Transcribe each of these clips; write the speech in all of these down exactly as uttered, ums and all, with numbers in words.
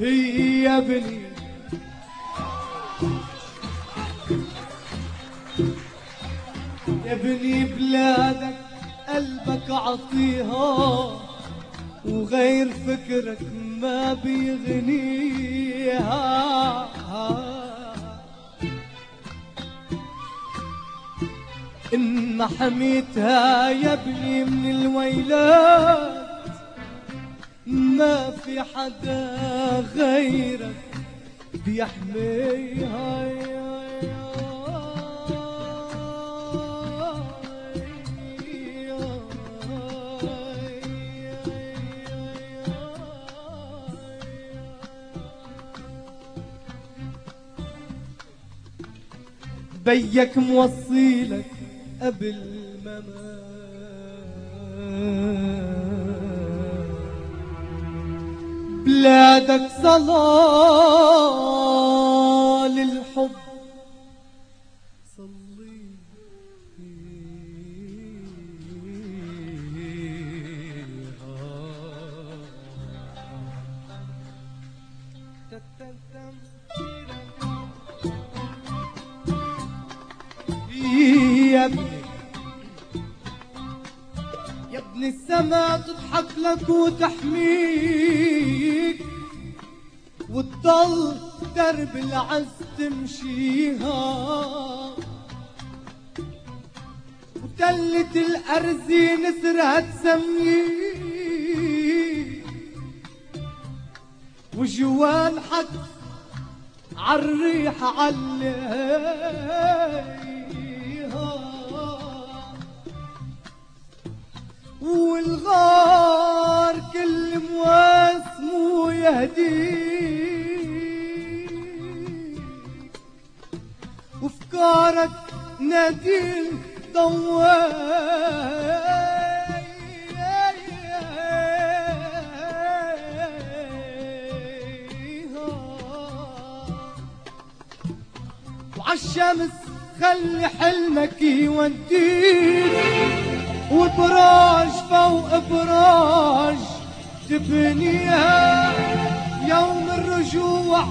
هي يا ابني يا ابني بلادك قلبك عطيها وغير فكرك ما بيغنيها. إن ما حميتها يا ابني من الويلات ما في حدا غيرك بيحميها. بيك موصيلك قبل ما بلادك صلاة للحب صلي يا ابني يا ابني السما تضحك لك وتحميك وتضل درب العز تمشيها وتلة الأرزي نسرها تسميك وجوانحك عالريح عليها والغار كل مواسمه يهديك وفكارك نادين ضواي وعالشمس خلي حلمك يوديك وبراج فوق براج تبنيها يوم الرجوع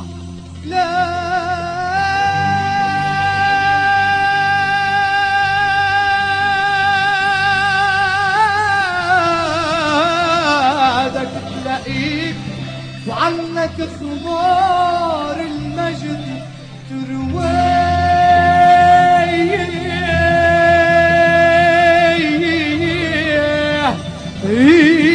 بلادك تلاقيك وعنك اخبار المجد تروي. Hey